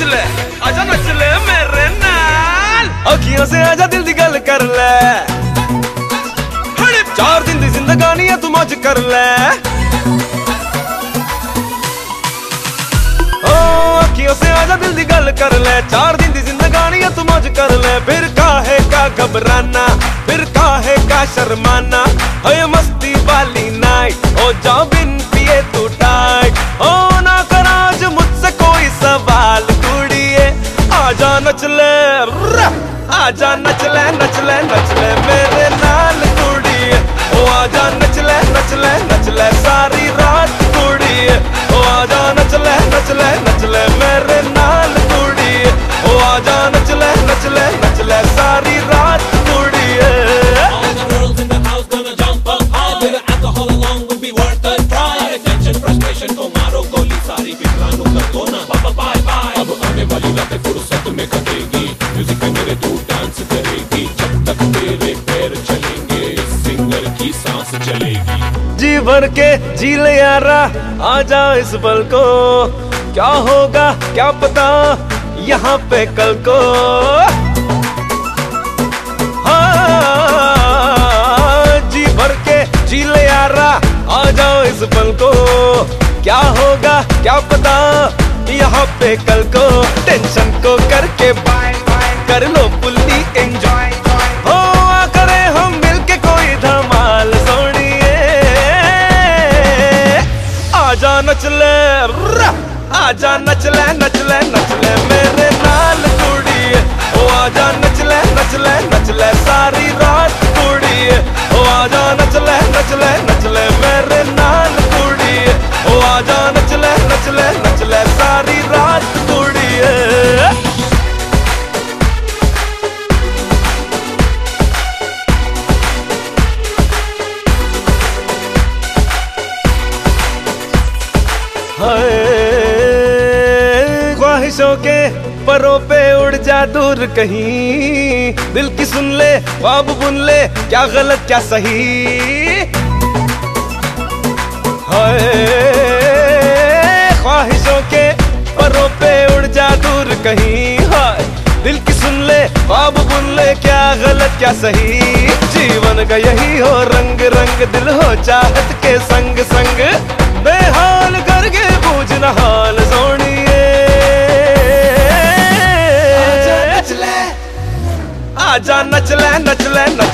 नच ले मेरे नाल। अखियों से आजा दिल दी गल कर ले, 4 दिन दी जिंदगानी है तू मौज कर ले। ओ अखियों से आजा दिल दी गल कर ले, 4 दिन दी जिंदगानी है तू मौज कर ले। फिर काहे का घबराना, फिर काहे का शर्माना, है मस्ती वाली नाइट हो जा बिन पिए तू टाइट। ओ ना कर आज मुझसे कोई सवाल कुड़िए, आजा नच ले, आजा नच ले नच ले नच ले मेरे नाल कुड़िए। ओ आजा नच ले नच ले नच ले सारी रात कुड़िए। ओ आजा नच ले नच ले नच ले मेरे नाल कुड़िए। ओ आजा नच ले नच ले नच ले सारी रात कुड़िए। All the girls in the house gonna jump up high, with the alcohol along will be worth a try. Attention frustration को मारो गोली, सारी फिक्रानों कर दो ना बाबा बाय बाय। अब आने वाली रातें फुर्सत में कटेगी, म्यूजिक पे मेरे तू डांस करेगी, जब तक तेरे पैर चलेंगे सिंगर की सांस चलेगी। जी भर के जी ले यारा, आजा इस पल को, क्या होगा क्या पता यहाँ पे कल को। हाँ जी भर के जी ले यारा, आ जाओ इस पल को, क्या होगा क्या पता यहाँ पे कल को। टेंशन को करके बाय बाय कर लो फुल्ली एंजॉय, हो करे हम मिलके कोई धमाल सोनिए। आजा नच ले, आजा नच ले नच ले नच ले मेरे नाल कुड़िए। ओ आजा नच ले नच ले नच ले सारी रात कुड़िए। ओ आजा नच ले नच ले नच ले मेरे नाल कुड़िए। ओ आजा नच ले नच ले नच ले सारी रात कुड़िए। ख्वाहिशों के परों पे उड़ जा दूर कहीं, दिल की सुन ले ख्वाब बुन ले, क्या गलत क्या सही। हाय ख्वाहिशों के परों पे उड़ जा दूर कहीं, हाय दिल की सुन ले ख्वाब बुन ले, क्या गलत क्या सही। जीवन का यही हो रंग रंग, दिल हो चाहत के संग संग, बेहाल करके पूछना हाल सोनिए। आजा नच ले नच ले नच